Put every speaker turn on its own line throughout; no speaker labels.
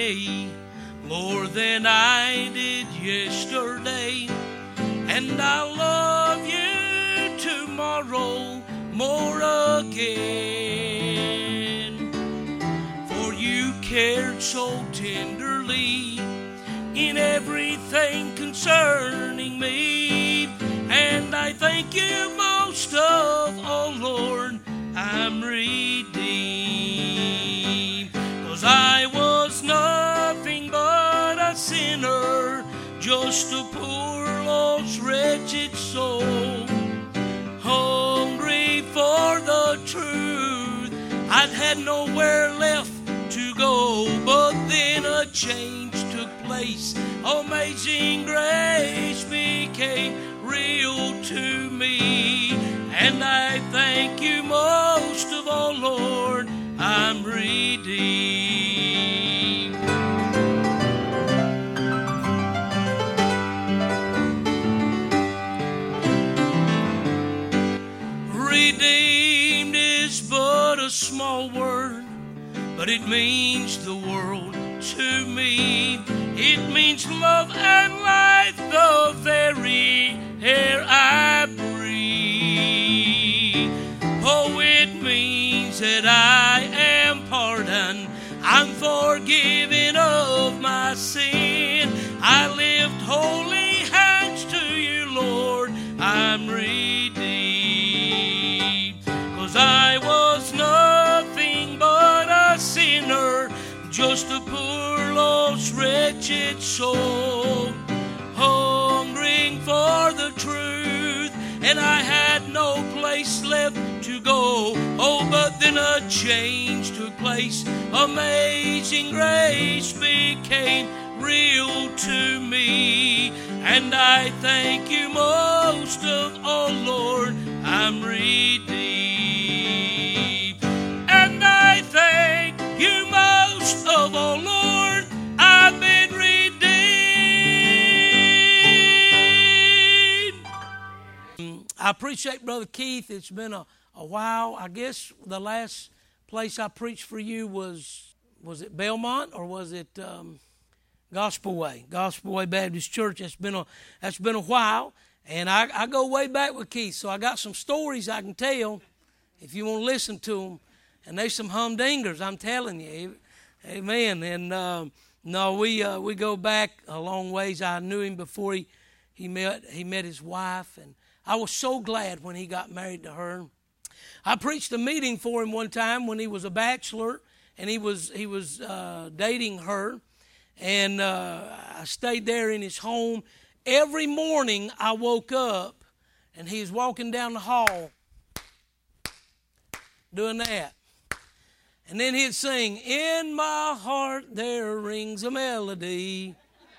today more than I did yesterday, and I'll love you tomorrow more again. For you cared so tenderly in everything concerning me, and I thank you most of all, Lord, I'm redeemed. 'Cause I was nothing but a sinner, just a poor lost wretched soul, hungry for the truth. I'd had nowhere left to go, but then a change took place. Amazing grace became real to me, and I thank you most of all, Lord, I'm redeemed. Redeemed is but a small word, but it means the world to me. It means love and life, the very air I breathe. Oh, it means that I am pardoned, I'm forgiven of my sin. I lift holy hands to you, Lord, I'm redeemed. 'Cause I was nothing but a sinner, just a poor lost wretched soul, hungering for the truth, and I had no place left to go. Oh, but then a change took place. Amazing grace became real to me, and I thank you most of all, Lord, I'm redeemed. And I thank you most of all, Lord, I've been redeemed. I appreciate Brother Keith. It's been a while. I guess the last place I preached for you was it Belmont, or was it Gospel Way Baptist Church? That's been a while, and I go way back with Keith, so I got some stories I can tell if you want to listen to them. And there's some humdingers, I'm telling you. Amen. And no, we go back a long ways. I knew him before he met his wife, and I was so glad when he got married to her. I preached a meeting for him one time when he was a bachelor, and he was dating her, and I stayed there in his home. Every morning I woke up, and he was walking down the hall doing that. And then he'd sing, "In my heart there rings a melody."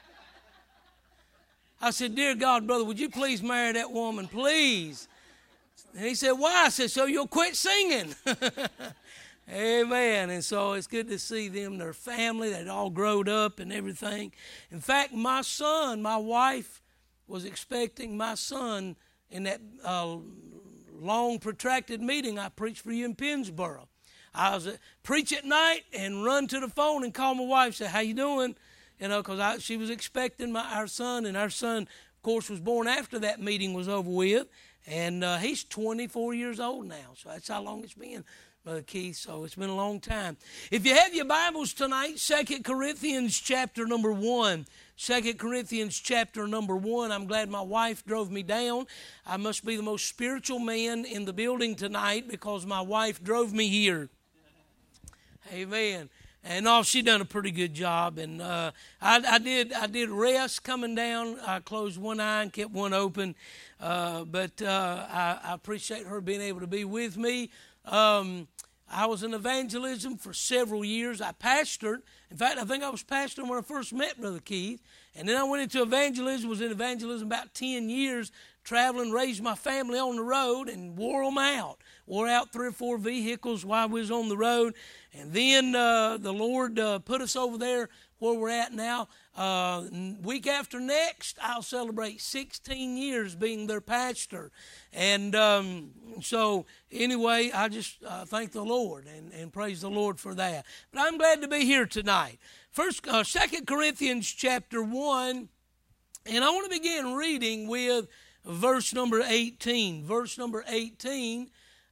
I said, "Dear God, brother, would you please marry that woman, please?" And he said, "Why?" I said, "So you'll quit singing." Amen. And so it's good to see them, their family, they'd all grown up and everything. In fact, my wife was expecting my son in that long, protracted meeting I preached for you in Pennsboro. I was preach at night and run to the phone and call my wife, say, "How you doing?" Because she was expecting our son, and our son, of course, was born after that meeting was over with, and he's 24 years old now. So that's how long it's been, Brother Keith. So it's been a long time. If you have your Bibles tonight, 2 Corinthians chapter number 1. 2 Corinthians chapter number 1. I'm glad my wife drove me down. I must be the most spiritual man in the building tonight because my wife drove me here. Amen. And she done a pretty good job. And I did rest coming down. I closed one eye and kept one open. But I appreciate her being able to be with me. I was in evangelism for several years. I pastored. In fact, I think I was pastoring when I first met Brother Keith. And then I went into evangelism, was in evangelism about 10 years, traveling, raised my family on the road, and wore them out. Wore out 3 or 4 vehicles while we was on the road. And then the Lord put us over there where we're at now. Week after next, I'll celebrate 16 years being their pastor. And so anyway, I just thank the Lord and praise the Lord for that. But I'm glad to be here tonight. 2 Corinthians chapter 1, and I want to begin reading with verse number 18. Verse number 18,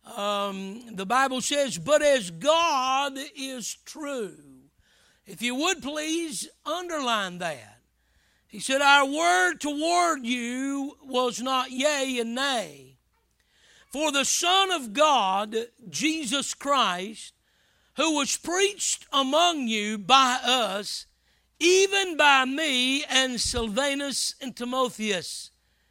the Bible says, "But as God is true." If you would please underline that. He said, "Our word toward you was not yea and nay. For the Son of God, Jesus Christ, who was preached among you by us, even by me and Silvanus and Timotheus,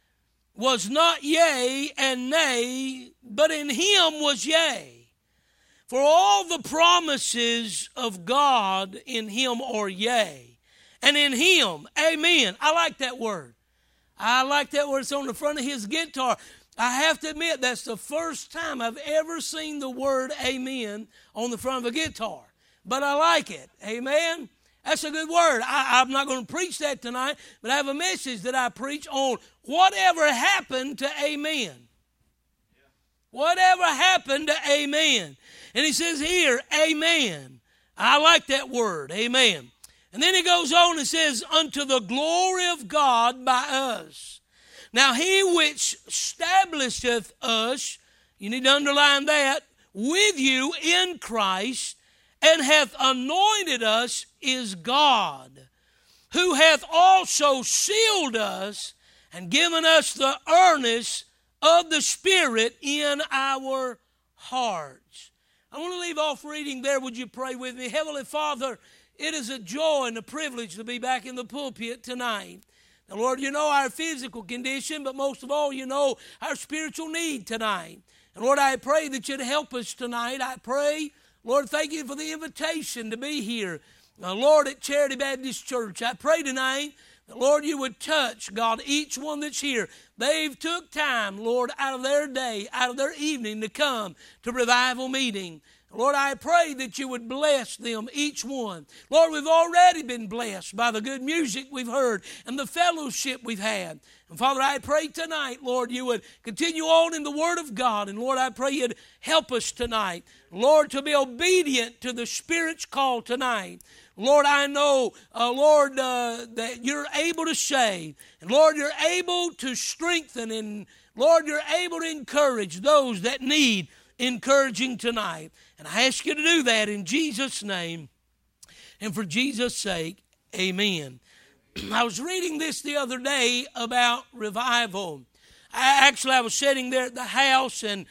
was not yea and nay, but in him was yea. For all the promises of God in him are yea, and in him," amen. I like that word. I like that word. It's on the front of his guitar. I have to admit, that's the first time I've ever seen the word amen on the front of a guitar. But I like it. Amen. That's a good word. I'm not going to preach that tonight, but I have a message that I preach on whatever happened to amen. Whatever happened to amen. And he says here, amen. I like that word, amen. And then he goes on and says, "Unto the glory of God by us. Now he which establisheth us," you need to underline that, "with you in Christ, and hath anointed us, is God, who hath also sealed us and given us the earnest of the Spirit in our hearts." I want to leave off reading there. Would you pray with me? Heavenly Father, it is a joy and a privilege to be back in the pulpit tonight. Now, Lord, you know our physical condition, but most of all, you know our spiritual need tonight. And Lord, I pray that you'd help us tonight. I pray, Lord, thank you for the invitation to be here. Now, Lord, at Charity Baptist Church, I pray tonight that, Lord, you would touch, God, each one that's here. They've took time, Lord, out of their day, out of their evening to come to revival meeting. Lord, I pray that you would bless them, each one. Lord, we've already been blessed by the good music we've heard and the fellowship we've had. And Father, I pray tonight, Lord, you would continue on in the Word of God. And Lord, I pray you'd help us tonight, Lord, to be obedient to the Spirit's call tonight. Lord, I know, Lord, that you're able to save. And Lord, you're able to strengthen. And Lord, you're able to encourage those that need encouraging tonight. And I ask you to do that in Jesus' name and for Jesus' sake, amen. I was reading this the other day about revival. I was sitting there at the house and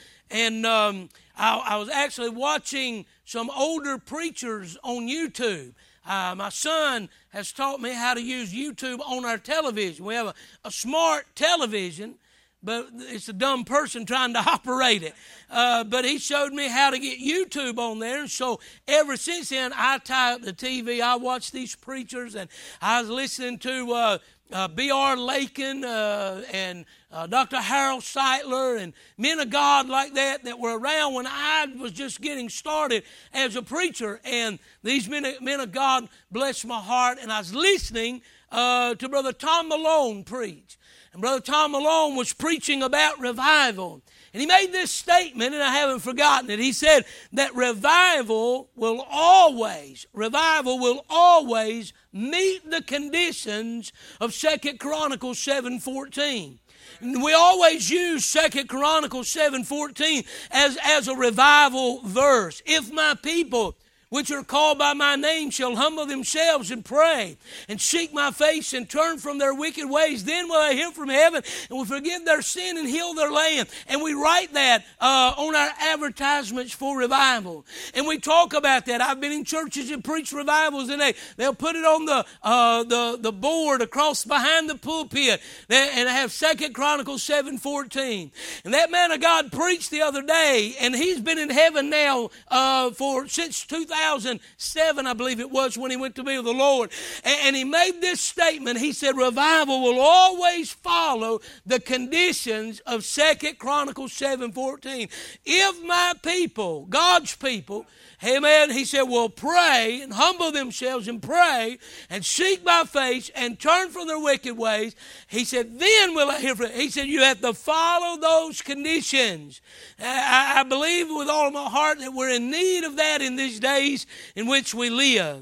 I was actually watching some older preachers on YouTube. My son has taught me how to use YouTube on our television. We have a smart television, but it's a dumb person trying to operate it. But he showed me how to get YouTube on there. And so ever since then, I tie up the TV. I watch these preachers. And I was listening to B.R. Lakin and Dr. Harold Seitler and men of God like that were around when I was just getting started as a preacher. And these men of God blessed my heart. And I was listening to Brother Tom Malone preach. And Brother Tom Malone was preaching about revival. And he made this statement, and I haven't forgotten it. He said that revival will always meet the conditions of 2 Chronicles 7:14. We always use 2 Chronicles 7:14 as a revival verse. If my people, which are called by my name, shall humble themselves and pray and seek my face and turn from their wicked ways, then will I hear from heaven and will forgive their sin and heal their land. And we write that on our advertisements for revival. And we talk about that. I've been in churches and preached revivals, and they'll put it on the board across behind the pulpit, and have 2 Chronicles 7:14. And that man of God preached the other day, and he's been in heaven now since 2007, I believe it was, when he went to be with the Lord. And he made this statement. He said, revival will always follow the conditions of 2 Chronicles 7:14. If my people, God's people, amen, he said, will pray and humble themselves and pray and seek my face and turn from their wicked ways, he said, then will I hear from him. He said, you have to follow those conditions. I believe with all of my heart that we're in need of that in these days in which we live.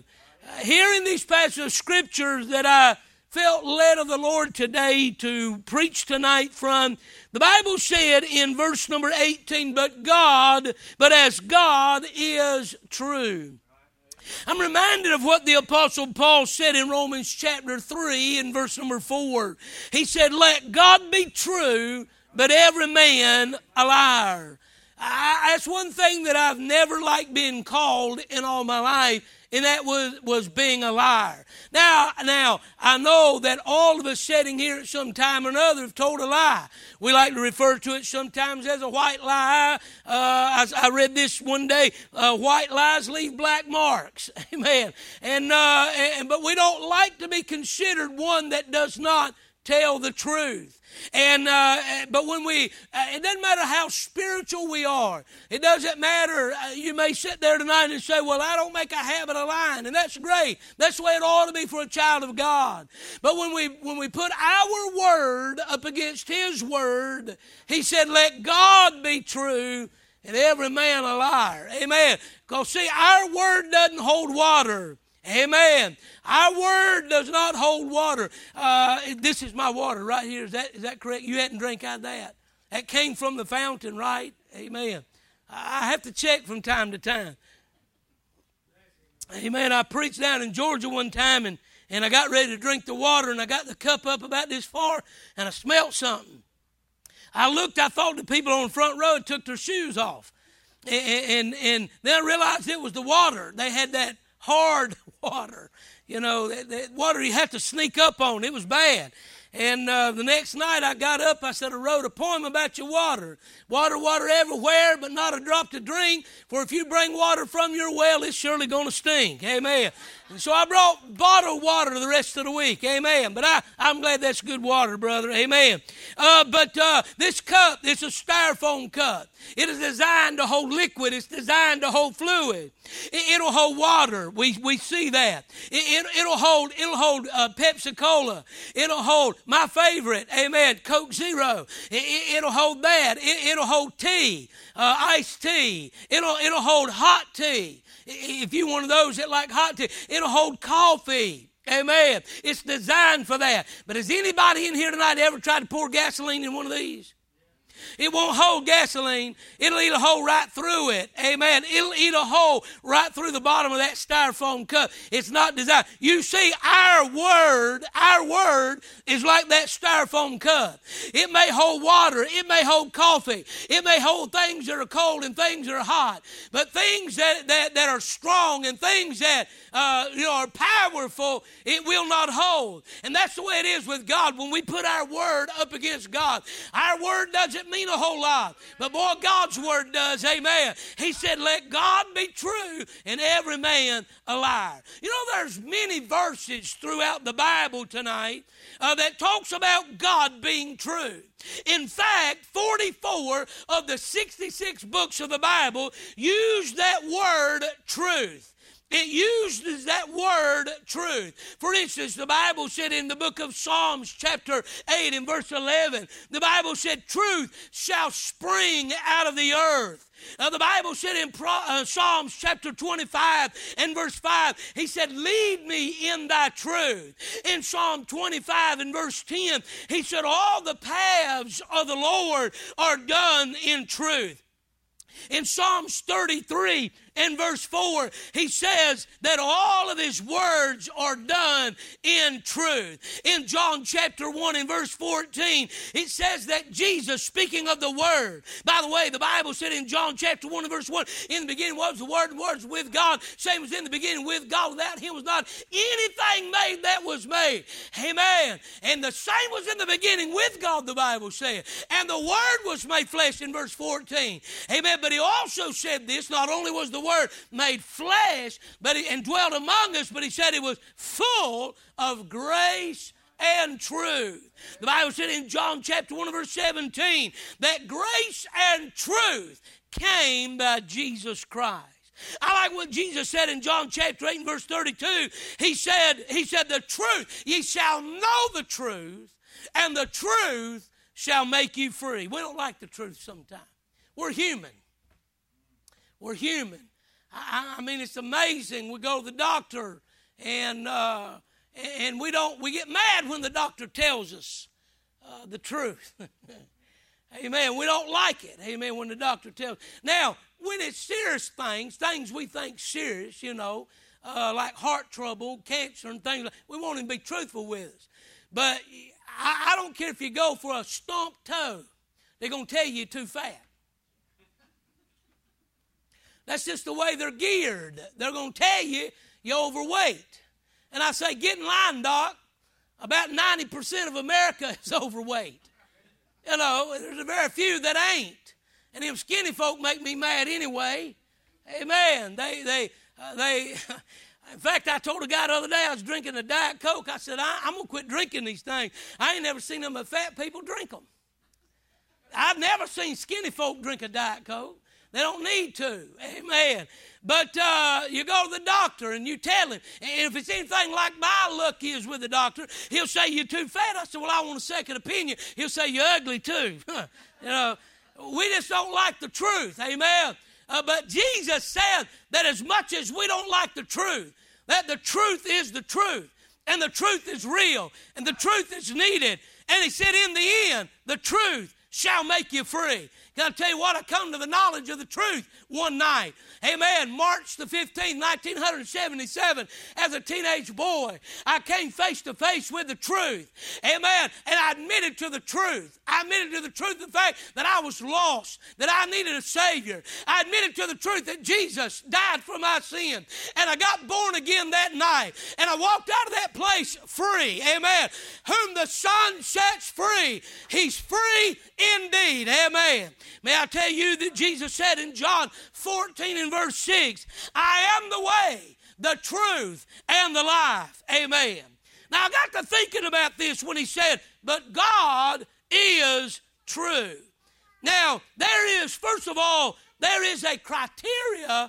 Here in these passages of Scripture that I felt led of the Lord today to preach tonight from, the Bible said in verse number 18, but as God is true. I'm reminded of what the Apostle Paul said in Romans chapter 3 in verse number 4. He said, let God be true, but every man a liar. That's one thing that I've never liked being called in all my life, and that was being a liar. Now, I know that all of us sitting here at some time or another have told a lie. We like to refer to it sometimes as a white lie. I read this one day, white lies leave black marks. Amen. But we don't like to be considered one that does not tell the truth. But when it doesn't matter how spiritual we are. It doesn't matter. You may sit there tonight and say, well, I don't make a habit of lying. And that's great. That's the way it ought to be for a child of God. But when we put our word up against His word, He said, let God be true and every man a liar. Amen. Because see, our word doesn't hold water. Amen. Our word does not hold water. This is my water right here. Is that correct? You hadn't drank out of that. That came from the fountain, right? Amen. I have to check from time to time. Amen. I preached down in Georgia one time, and I got ready to drink the water, and I got the cup up about this far, and I smelled something. I looked, I thought the people on the front row had took their shoes off. And then I realized it was the water. They had that hard water, that water you have to sneak up on. It was bad. And the next night I got up, I said, I wrote a poem about your water. Water everywhere, but not a drop to drink. For if you bring water from your well, it's surely going to stink. Amen. And so I brought bottled water the rest of the week. Amen. But I'm glad that's good water, brother. Amen. But this cup, it's a styrofoam cup. It is designed to hold liquid. It's designed to hold fluid. It'll hold water. We see that. It'll hold Pepsi Cola. It'll hold my favorite, amen, Coke Zero. It'll hold that. It'll hold tea, iced tea. It'll hold hot tea. If you're one of those that like hot tea, it'll hold coffee. Amen. It's designed for that. But has anybody in here tonight ever tried to pour gasoline in one of these? It won't hold gasoline. It'll eat a hole right through it. Amen. It'll eat a hole right through the bottom of that styrofoam cup. It's not designed. You see, our word is like that styrofoam cup. It may hold water. It may hold coffee. It may hold things that are cold and things that are hot. But things that are strong and things that are powerful, it will not hold. And that's the way it is with God. When we put our word up against God, our word doesn't mean a whole lot. But boy, God's word does. Amen. He said, let God be true and every man a liar. There's many verses throughout the Bible tonight that talks about God being true. In fact, 44 of the 66 books of the Bible use that word truth. It uses that word truth. For instance, the Bible said in the book of Psalms chapter 8 and verse 11, the Bible said, truth shall spring out of the earth. The Bible said in Psalms chapter 25 and verse 5, he said, lead me in thy truth. In Psalm 25 and verse 10, he said, all the paths of the Lord are done in truth. In Psalms 33 and verse 4, he says that all of his words are done in truth. In John chapter 1 and verse 14, it says that Jesus, speaking of the Word, by the way, the Bible said in John chapter 1 and verse 1, in the beginning was the Word, and the Word was with God. Same was in the beginning with God. Without Him was not anything made that was made. Amen. And the same was in the beginning with God, the Bible said. And the Word was made flesh in verse 14. Amen. But he also said this, not only was the Word made flesh and dwelt among us, but he said it was full of grace and truth. The Bible said in John chapter 1 verse 17 that grace and truth came by Jesus Christ. I like what Jesus said in John chapter 8 and verse 32. He said the truth, ye shall know the truth, and the truth shall make you free. We don't like the truth sometimes. We're human. We're human. I mean, it's amazing. We go to the doctor And we get mad when the doctor tells us the truth. Amen. We don't like it. Amen. When the doctor tells. Now, when it's serious things we think serious, like heart trouble, cancer, and things like, we want him to be truthful with us. But I don't care if you go for a stumped toe. They're going to tell you you're too fat. That's just the way they're geared. They're going to tell you you're overweight. And I say, get in line, Doc. About 90% of America is overweight. There's a very few that ain't. And them skinny folk make me mad anyway. Amen. They in fact, I told a guy the other day I was drinking a Diet Coke. I said, I'm going to quit drinking these things. I ain't never seen them but fat people drink them. I've never seen skinny folk drink a Diet Coke. They don't need to. Amen. But you go to the doctor and you tell him. And if it's anything like my luck is with the doctor, he'll say you're too fat. I said, well, I want a second opinion. He'll say you're ugly too. We just don't like the truth. Amen. But Jesus said that as much as we don't like the truth, that the truth is the truth. And the truth is real. And the truth is needed. And he said in the end, the truth shall make you free. Can I tell you what? I come to the knowledge of the truth one night. Amen. March the 15th, 1977, as a teenage boy, I came face to face with the truth. Amen. And I admitted to the truth. I admitted to the truth the fact that I was lost, that I needed a Savior. I admitted to the truth that Jesus died for my sin. And I got born again that night. And I walked out of that place free. Amen. Whom the Son sets free, he's free indeed. Amen. May I tell you that Jesus said in John 14 and verse 6, I am the way, the truth, and the life. Amen. Now I got to thinking about this when he said, but God is true. Now there is, first of all, there is a criteria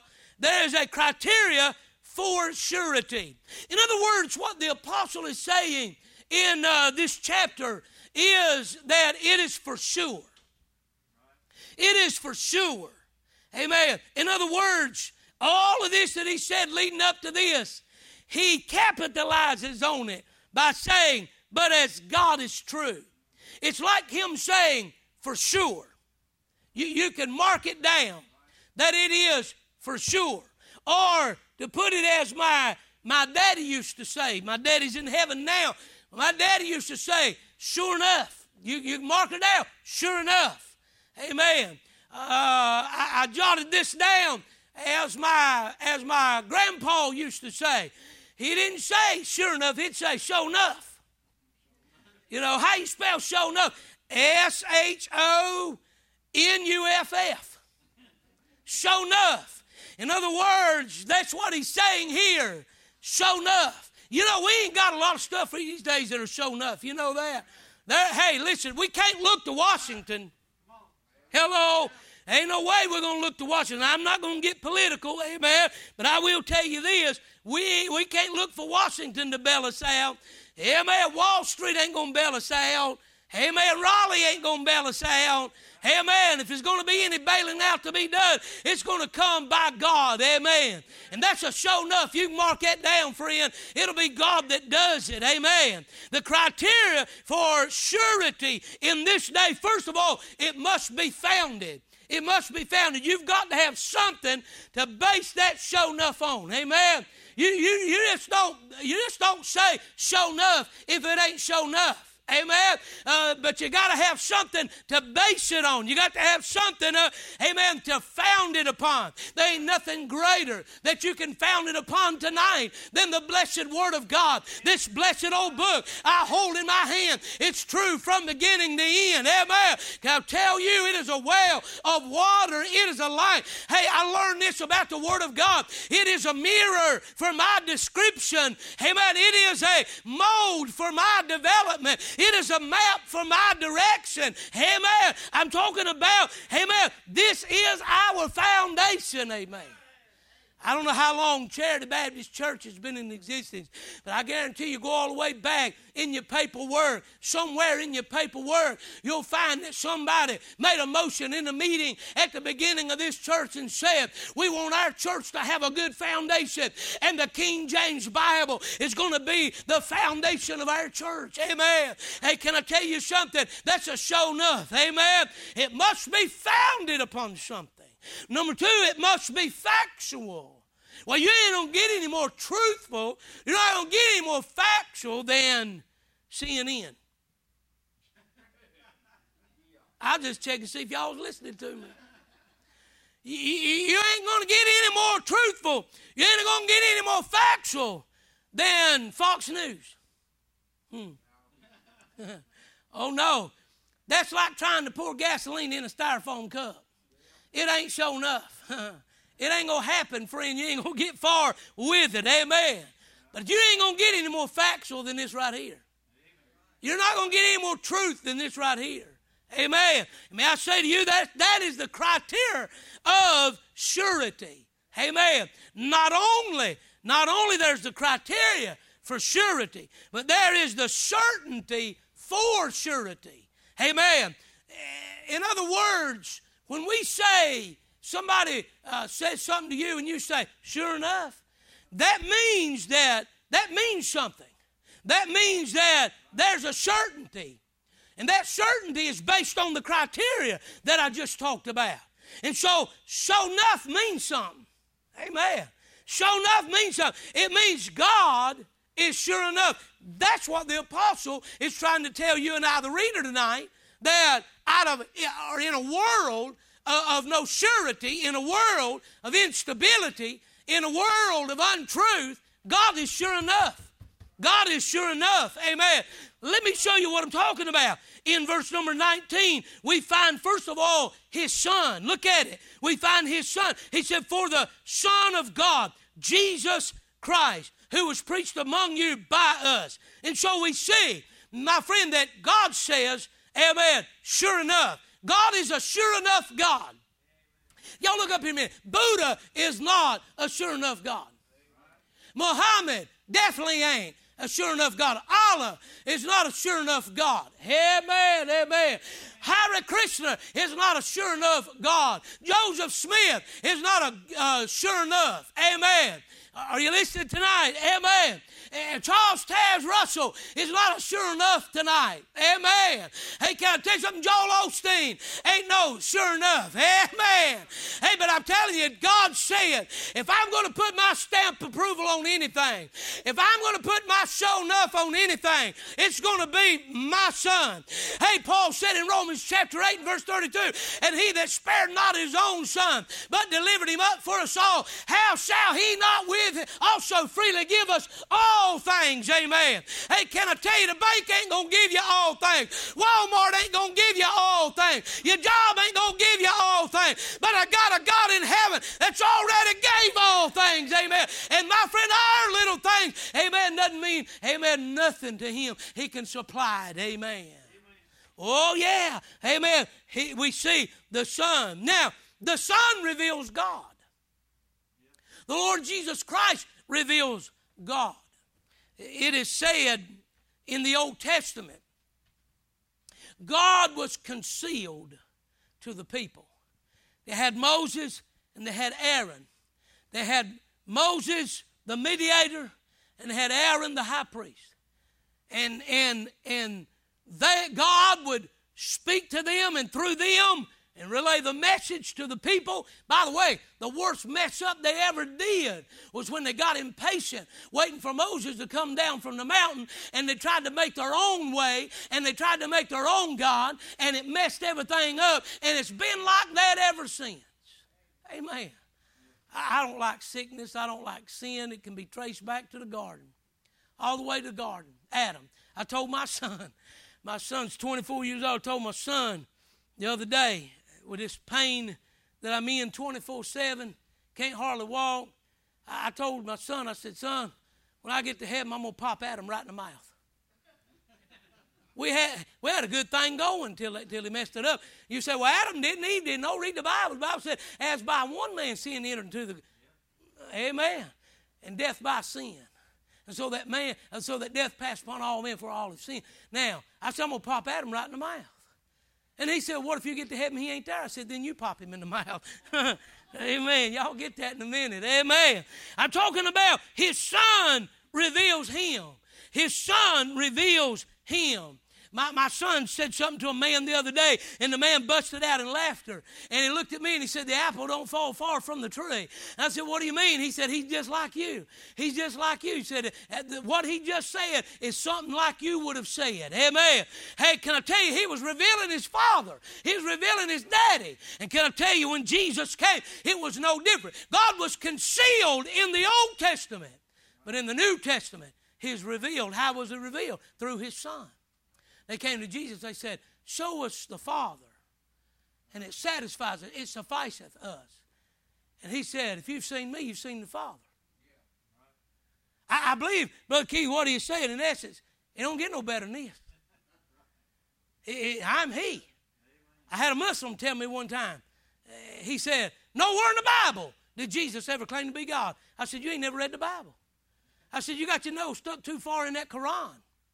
for surety. In other words, what the apostle is saying in this chapter is that it is for sure. It is for sure. Amen. In other words, all of this that he said leading up to this, he capitalizes on it by saying, but as God is true. It's like him saying, for sure. You can mark it down that it is for sure. Or to put it as my daddy used to say, my daddy's in heaven now. My daddy used to say, sure enough. You mark it down, sure enough. Amen. I jotted this down as my grandpa used to say. He didn't say sure enough, he'd say show enough. How you spell show enough? SHONUFF. Show enough. In other words, that's what he's saying here. Show enough. We ain't got a lot of stuff these days that are show enough. You know that? Hey, listen, we can't look to Washington. Hello. Ain't no way we're going to look to Washington. I'm not going to get political, amen, but I will tell you this. We can't look for Washington to bail us out. Amen. Wall Street ain't going to bail us out. Amen. Raleigh ain't going to bail us out. Amen. If there's going to be any bailing out to be done, it's going to come by God. Amen. And that's a sure enough. You can mark that down, friend. It'll be God that does it. Amen. The criteria for surety in this day, first of all, it must be founded. It must be founded. You've got to have something to base that sure enough on. Amen. You just don't say sure enough if it ain't sure enough. Amen. But you got to have something to base it on. You got to have something, amen, to found it upon. There ain't nothing greater that you can found it upon tonight than the blessed Word of God. This blessed old book I hold in my hand. It's true from beginning to end. Amen. Can I tell you, it is a well of water. It is a light. Hey, I learned this about the Word of God. It is a mirror for my description. Amen. It is a mold for my development. It is a map for my direction. Amen. I'm talking about, amen, this is our foundation. Amen. I don't know how long Charity Baptist Church has been in existence, but I guarantee you go all the way back in your paperwork, somewhere in your paperwork, you'll find that somebody made a motion in a meeting at the beginning of this church and said, we want our church to have a good foundation, and the King James Bible is going to be the foundation of our church. Amen. Hey, can I tell you something? That's a sure enough. Amen. It must be founded upon something. Number two, it must be factual. Well, you ain't going to get any more truthful, you're not going to get any more factual than CNN. I'll just check and see if y'all was listening to me. You ain't going to get any more truthful, you ain't going to get any more factual than Fox News. Oh, no. That's like trying to pour gasoline in a styrofoam cup. It ain't sure enough. It ain't going to happen, friend. You ain't going to get far with it. Amen. But you ain't going to get any more factual than this right here. You're not going to get any more truth than this right here. Amen. May I say to you that is the criteria of surety. Amen. Not only there's the criteria for surety, but there is the certainty for surety. Amen. In other words, when we say somebody says something to you and you say, sure enough, that means something. That means that there's a certainty. And that certainty is based on the criteria that I just talked about. And so enough means something. Amen. Sure enough means something. It means God is sure enough. That's what the apostle is trying to tell you and I, the reader, tonight, that in a world of no surety, in a world of instability, in a world of untruth, God is sure enough. God is sure enough. Amen. Let me show you what I'm talking about. In verse number 19, we find, first of all, His Son. Look at it. We find His Son. He said, for the Son of God, Jesus Christ, who was preached among you by us. And so we see, my friend, that God says, amen, sure enough. God is a sure enough God. Y'all look up here a minute. Buddha is not a sure enough God. Muhammad definitely ain't a sure enough God. Allah is not a sure enough God. Amen, amen. Hare Krishna is not a sure enough God. Joseph Smith is not a sure enough. Amen. Are you listening tonight? Amen. And Charles Taze Russell is not a sure enough tonight. Amen. Hey, can I tell you something? Joel Osteen ain't no sure enough. Amen. Hey, but I'm telling you, God said, if I'm going to put my stamp approval on anything, if I'm going to put my sure enough on anything, it's going to be my Son. Hey, Paul said in Romans chapter 8 and verse 32, and He that spared not His own Son, but delivered Him up for us all, how shall He not with Him also freely give us all things? Amen. Hey, can I tell you, the bank ain't going to give you all things. Walmart ain't going to give you all things. Your job ain't going to give you all things. But I got a God in heaven that's already gave all things. Amen. And my friend, our little things, amen, doesn't mean, amen, nothing to Him. He can supply it. Amen. Oh, yeah. Amen. We see the Son. Now, the Son reveals God. The Lord Jesus Christ reveals God. It is said in the Old Testament, God was concealed to the people. They had Moses and they had Aaron. They had Moses, the mediator, and they had Aaron, the high priest. And God would speak to them and through them and relay the message to the people. By the way, the worst mess up they ever did was when they got impatient, waiting for Moses to come down from the mountain, and they tried to make their own way, and they tried to make their own God, and it messed everything up, and it's been like that ever since. Amen. I don't like sickness. I don't like sin. It can be traced back to the garden, all the way to the garden. Adam. I told my son's 24 years old, I told my son the other day, with this pain that I'm in 24/7, can't hardly walk, I told my son, I said, son, when I get to heaven, I'm going to pop Adam right in the mouth. We had a good thing going till he messed it up. You say, well, Adam didn't, Eve didn't. No, read the Bible. The Bible said, as by one man sin entered into the... Amen. And death by sin. And so that death passed upon all men for all have sinned. Now, I said, I'm going to pop Adam right in the mouth. And he said, what if you get to heaven, he ain't there? I said, then you pop him in the mouth. Amen. Y'all get that in a minute. Amen. I'm talking about his Son reveals him. His Son reveals him. My son said something to a man the other day, and the man busted out in laughter. And he looked at me and he said, the apple don't fall far from the tree. And I said, what do you mean? He said, he's just like you. He's just like you. He said, what he just said is something like you would have said. Amen. Hey, can I tell you, he was revealing his Father. He was revealing his daddy. And can I tell you, when Jesus came, it was no different. God was concealed in the Old Testament. But in the New Testament, he's revealed. How was it revealed? Through his Son. They came to Jesus, they said, show us the Father, and it satisfies us, it sufficeth us. And he said, if you've seen me, you've seen the Father. I believe, Brother Keith, what he is saying in essence, it don't get no better than this. I'm he. I had a Muslim tell me one time, he said, nowhere in the Bible did Jesus ever claim to be God. I said, you ain't never read the Bible. I said, you got your nose stuck too far in that Quran.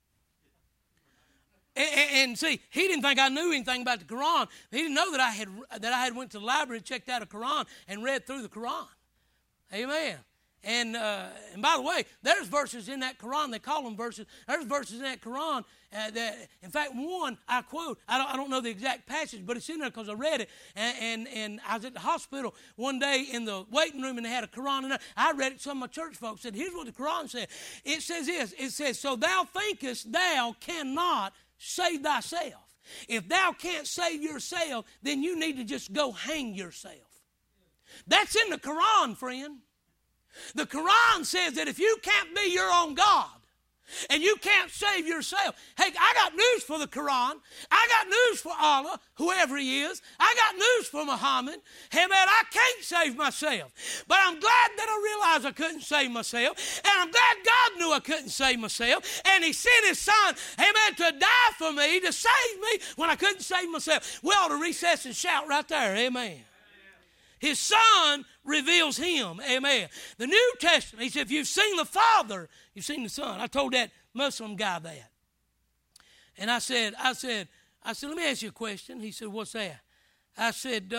And see, he didn't think I knew anything about the Quran. He didn't know that I had went to the library, checked out a Quran, and read through the Quran. Amen. And by the way, there's verses in that Quran. They call them verses. There's verses in that Quran that, in fact, one I quote. I don't know the exact passage, but it's in there because I read it. And I was at the hospital one day in the waiting room, and they had a Quran in there. I read it. Some of my church folks said, "Here's what the Quran said." It says this. It says, "So thou thinkest thou cannot save thyself. If thou can't save yourself, then you need to just go hang yourself." That's in the Quran, friend. The Quran says that if you can't be your own God and you can't save yourself, hey, I got news for the Quran. I got news for Allah, whoever he is. I got news for Muhammad. Hey, man, I can't save myself. But I'm glad that I realized I couldn't save myself. And I'm glad God knew I couldn't save myself. And he sent his Son, amen, to die for me, to save me when I couldn't save myself. We ought to recess and shout right there, amen. His Son reveals him. Amen. The New Testament, he said, if you've seen the Father, you've seen the Son. I told that Muslim guy that. And I said, let me ask you a question. He said, what's that? I said,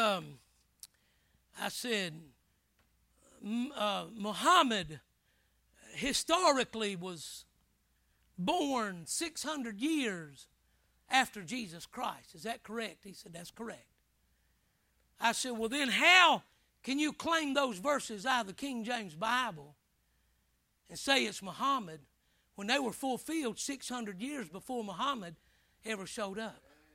Muhammad historically was born 600 years after Jesus Christ. Is that correct? He said, that's correct. I said, well, then how can you claim those verses out of the King James Bible and say it's Muhammad when they were fulfilled 600 years before Muhammad ever showed up?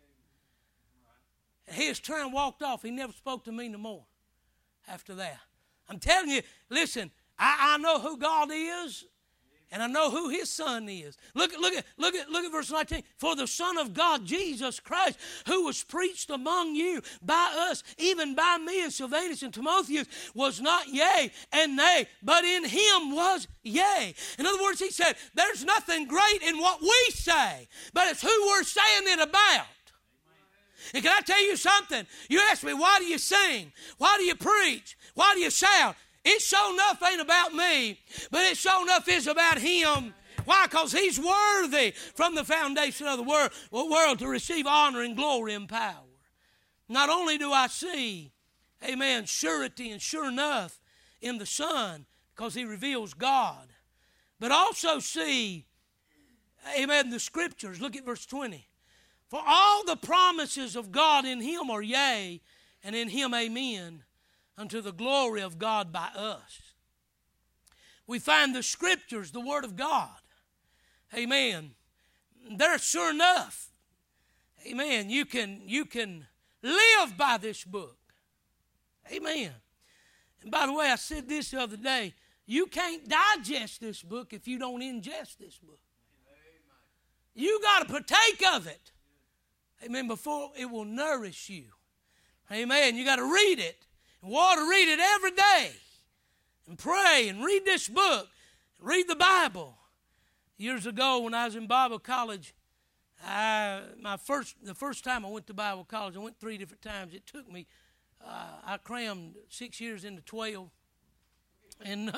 And his turn walked off. He never spoke to me no more after that. I'm telling you, listen, I know who God is, and I know who his Son is. Look at verse 19. For the Son of God, Jesus Christ, who was preached among you by us, even by me and Silvanus and Timotheus, was not yea and nay, but in him was yea. In other words, he said, there's nothing great in what we say, but it's who we're saying it about. And can I tell you something? You ask me, why do you sing? Why do you preach? Why do you shout? It sure enough ain't about me, but it sure enough is about him. Why? Because he's worthy from the foundation of the world to receive honor and glory and power. Not only do I see, amen, surety and sure enough in the Son, because he reveals God, but also see, amen, the Scriptures. Look at verse 20. For all the promises of God in him are yea, and in him amen, unto the glory of God by us. We find the Scriptures, the Word of God. Amen. They're sure enough. Amen. You can live by this book. Amen. And by the way, I said this the other day. You can't digest this book if you don't ingest this book. You got to partake of it. Amen. Before it will nourish you. Amen. You got to read it. We ought to read it every day and pray and read this book, read the Bible. Years ago when I was in Bible college, the first time I went to Bible college, I went 3 different times. It took me, I crammed 6 years into 12. And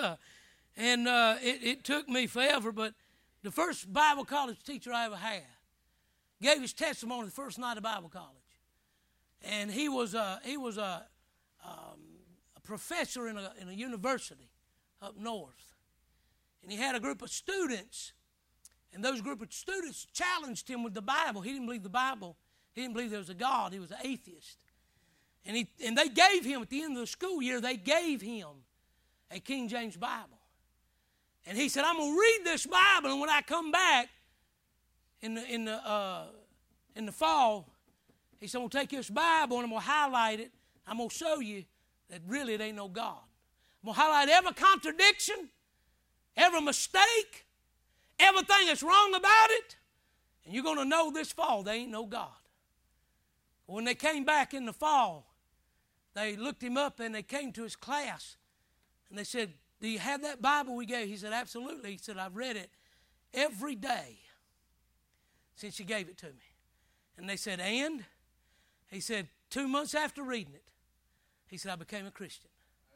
it took me forever, but the first Bible college teacher I ever had gave his testimony the first night of Bible college. And he was a professor in a university up north. And he had a group of students, and those group of students challenged him with the Bible. He didn't believe the Bible. He didn't believe there was a God. He was an atheist. And they gave him, at the end of the school year, they gave him a King James Bible. And he said, I'm going to read this Bible, and when I come back in the fall, he said, I'm going to take this Bible and I'm going to highlight it. I'm going to show you that really it ain't no God. I'm going to highlight every contradiction, every mistake, everything that's wrong about it, and you're going to know this fall there ain't no God. When they came back in the fall, they looked him up and they came to his class, and they said, do you have that Bible we gave? He said, absolutely. He said, I've read it every day since you gave it to me. And they said, and? He said, 2 months after reading it, he said, I became a Christian.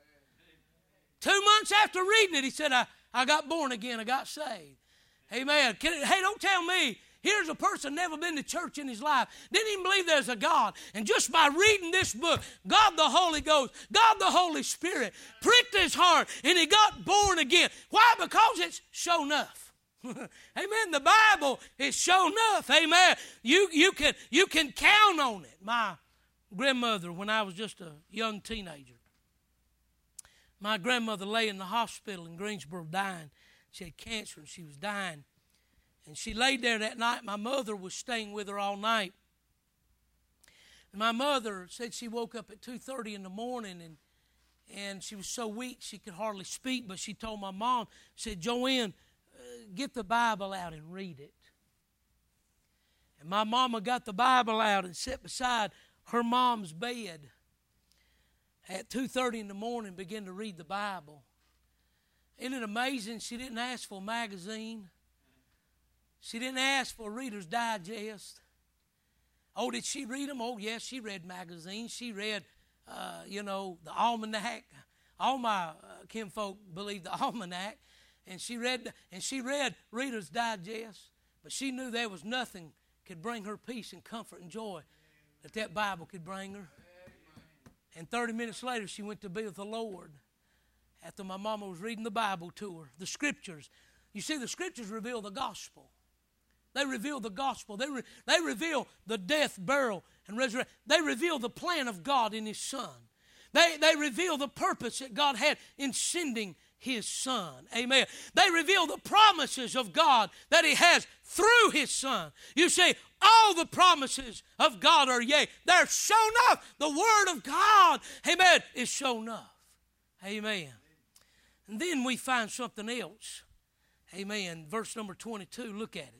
2 months after reading it, he said, I got born again. I got saved. Amen. Hey, don't tell me. Here's a person never been to church in his life, didn't even believe there's a God. And just by reading this book, God the Holy Ghost, God the Holy Spirit pricked his heart and he got born again. Why? Because it's sure enough. Amen. The Bible is sure enough. Amen. You can count on it. My grandmother, when I was just a young teenager, my grandmother lay in the hospital in Greensboro dying. She had cancer and she was dying. And she laid there that night. My mother was staying with her all night. And my mother said she woke up at 2:30 in the morning and she was so weak she could hardly speak. But she told my mom, said, Joanne, get the Bible out and read it. And my mama got the Bible out and sat beside her mom's bed at 2:30 in the morning and began to read the Bible. Isn't it amazing? She didn't ask for a magazine. She didn't ask for a Reader's Digest. Oh, did she read them? Oh, yes, she read magazines. She read, the Almanac. All my kinfolk believed the Almanac. And she read Reader's Digest. But she knew there was nothing could bring her peace and comfort and joy that Bible could bring her. And 30 minutes later, she went to be with the Lord after my mama was reading the Bible to her. The Scriptures. You see, the Scriptures reveal the gospel. They reveal the gospel. They reveal the death, burial, and resurrection. They reveal the plan of God in His Son. They reveal the purpose that God had in sending His Son. Amen. They reveal the promises of God that He has through His Son. You see, all the promises of God are yea. They're shown up. The Word of God, amen, is shown up. Amen. And then we find something else. Amen. Verse number 22, look at it.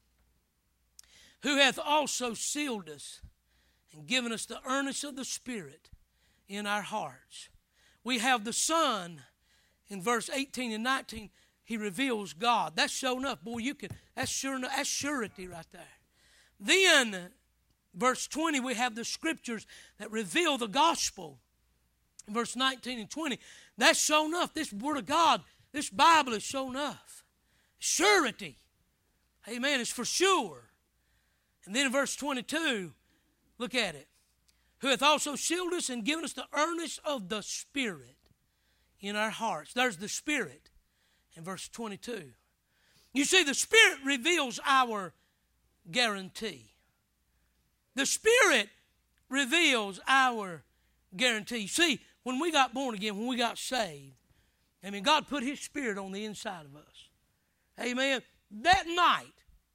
Who hath also sealed us and given us the earnest of the Spirit in our hearts. We have the Son. In verse 18 and 19, He reveals God. That's sure enough. Boy, that's sure enough. That's surety right there. Then, verse 20, we have the Scriptures that reveal the gospel. In verse 19 and 20, that's sure enough. This Word of God, this Bible is sure enough. Surety. Amen. It's for sure. And then in verse 22, look at it. Who hath also sealed us and given us the earnest of the Spirit in our hearts. There's the Spirit in verse 22. You see, the Spirit reveals our guarantee. The Spirit reveals our guarantee. You see, when we got born again, when we got saved, God put His Spirit on the inside of us. Amen. That night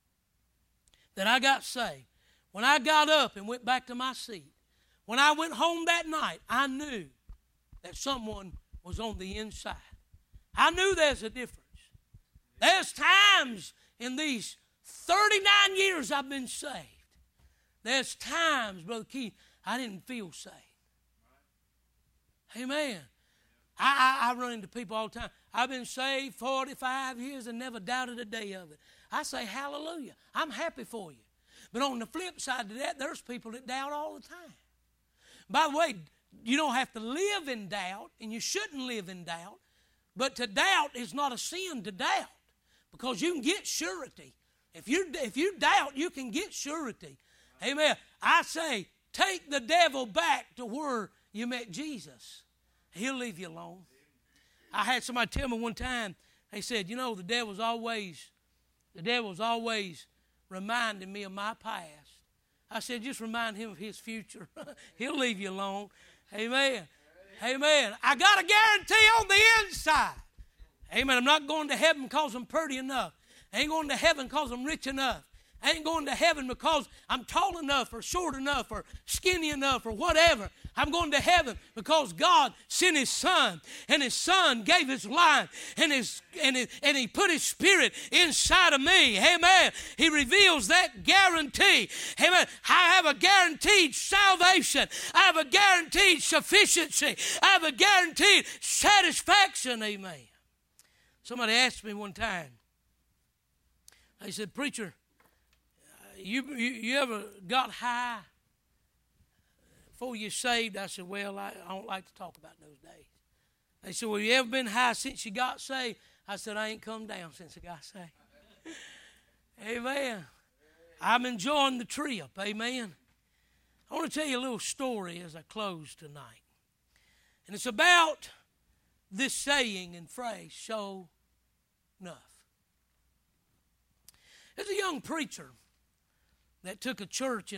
that I got saved, when I got up and went back to my seat, when I went home that night, I knew that someone was on the inside. I knew there's a difference. There's times in these 39 years I've been saved, there's times, Brother Keith, I didn't feel saved. Amen. I run into people all the time. I've been saved 45 years and never doubted a day of it. I say, hallelujah. I'm happy for you. But on the flip side of that, there's people that doubt all the time. By the way, you don't have to live in doubt, and you shouldn't live in doubt. But to doubt is not a sin to doubt, because you can get surety. If you doubt, you can get surety. Amen. I say, take the devil back to where you met Jesus. He'll leave you alone. I had somebody tell me one time, they said, you know, the devil's always reminding me of my past. I said, just remind him of his future. He'll leave you alone. Amen. Amen. I got a guarantee on the inside. Amen. I'm not going to heaven because I'm pretty enough. I ain't going to heaven because I'm rich enough. I ain't going to heaven because I'm tall enough or short enough or skinny enough or whatever. I'm going to heaven because God sent His Son, and His Son gave His life, and He put His Spirit inside of me. Amen. He reveals that guarantee. Amen. I have a guaranteed salvation. I have a guaranteed sufficiency. I have a guaranteed satisfaction. Amen. Somebody asked me one time, they said, preacher, you ever got high before you saved? I said, well, I don't like to talk about those days. They said, well, you ever been high since you got saved? I said, I ain't come down since I got saved. Amen. I'm enjoying the trip. Amen. I want to tell you a little story as I close tonight. And it's about this saying and phrase, sure enough. There's a young preacher that took a church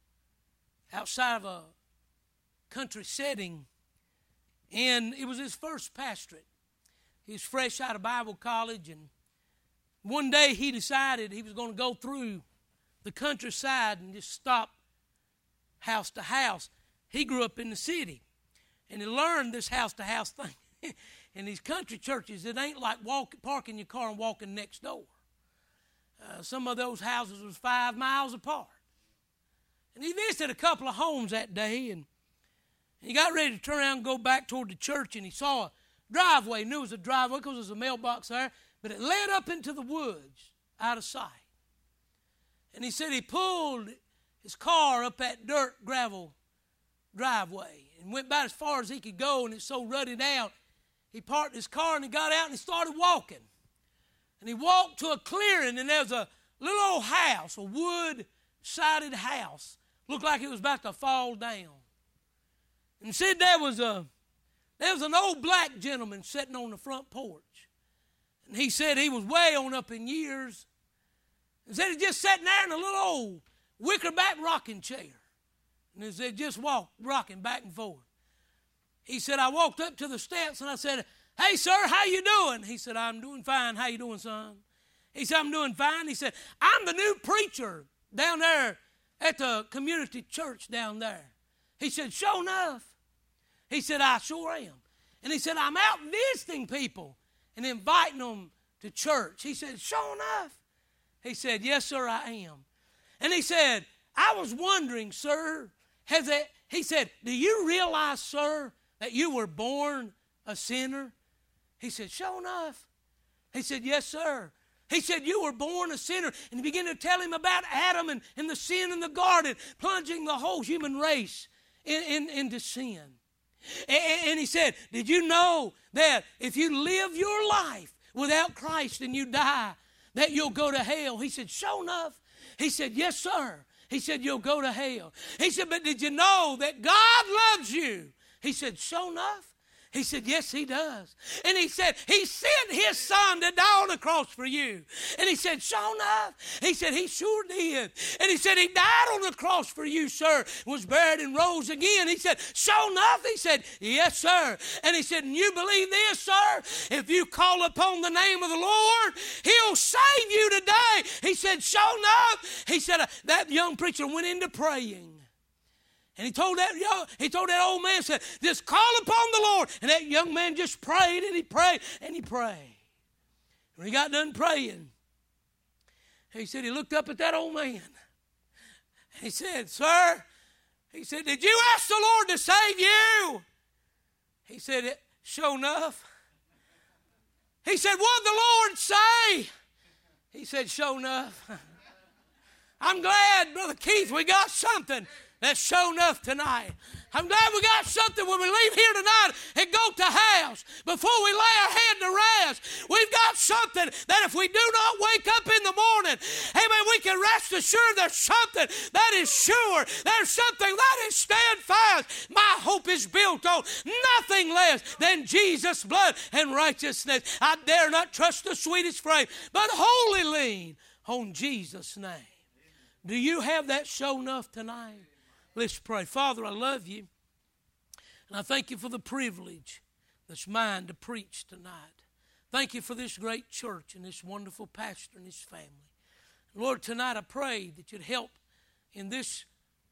outside of a country setting, and it was his first pastorate. He was fresh out of Bible college, and one day he decided he was going to go through the countryside and just stop house to house. He grew up in the city, and he learned this house-to-house thing. In these country churches, it ain't like parking your car and walking next door. Some of those houses was 5 miles apart. And he visited a couple of homes that day, and he got ready to turn around and go back toward the church, and he saw a driveway. He knew it was a driveway because there was a mailbox there, but it led up into the woods out of sight. And he said he pulled his car up that dirt gravel driveway and went about as far as he could go, and it's so rutted out. He parked his car and he got out and he started walking. And he walked to a clearing, and there was a little old house, a wood-sided house. Looked like it was about to fall down. And said there was an old black gentleman sitting on the front porch. And he said he was way on up in years. And said he just sitting there in a little old wickerback rocking chair. And he said just rocking back and forth. He said, I walked up to the steps and I said, hey, sir, how you doing? He said, I'm doing fine. How you doing, son? He said, I'm doing fine. He said, I'm the new preacher down there at the community church down there. He said, sure enough. He said, I sure am. And he said, I'm out visiting people and inviting them to church. He said, sure enough. He said, yes, sir, I am. And he said, I was wondering, sir, he said, do you realize, sir, that you were born a sinner? He said, sure enough. He said, yes, sir. He said, you were born a sinner. And he began to tell him about Adam and the sin in the garden, plunging the whole human race into sin. And he said, did you know that if you live your life without Christ and you die, that you'll go to hell? He said, sure enough. He said, yes, sir. He said, you'll go to hell. He said, but did you know that God loves you? He said, sure enough. He said, yes, he does. And he said, he sent his son to die on the cross for you. And he said, sure enough. He said, he sure did. And he said, he died on the cross for you, sir, was buried and rose again. He said, sure enough. He said, yes, sir. And he said, and you believe this, sir? If you call upon the name of the Lord, he'll save you today. He said, sure enough. He said, that young preacher went into praying. And he told that old man, said, just call upon the Lord. And that young man just prayed and he prayed and he prayed. When he got done praying, he said he looked up at that old man. And he said, sir, he said, did you ask the Lord to save you? He said, sure enough. He said, what did the Lord say? He said, sure enough. I'm glad, Brother Keith, we got something that's shown enough tonight. I'm glad we got something when we leave here tonight and go to house. Before we lay our head to rest, we've got something that if we do not wake up in the morning, amen, we can rest assured there's something that is sure. There's something that is steadfast. My hope is built on nothing less than Jesus' blood and righteousness. I dare not trust the sweetest frame, but wholly lean on Jesus' name. Do you have that show enough tonight? Let's pray. Father, I love you, and I thank you for the privilege that's mine to preach tonight. Thank you for this great church and this wonderful pastor and his family. Lord, tonight I pray that you'd help in this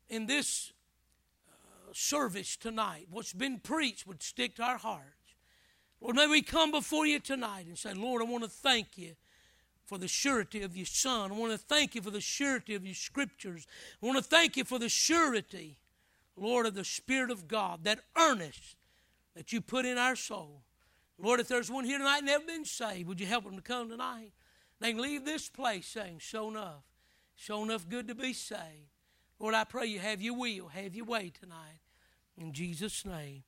service tonight. What's been preached would stick to our hearts. Lord, may we come before you tonight and say, Lord, I want to thank you for the surety of your Son. I want to thank you for the surety of your Scriptures. I want to thank you for the surety, Lord, of the Spirit of God, that earnest that you put in our soul. Lord, if there's one here tonight never been saved, would you help them to come tonight? They can leave this place saying, sure enough good to be saved. Lord, I pray you have your will, have your way tonight. In Jesus' name.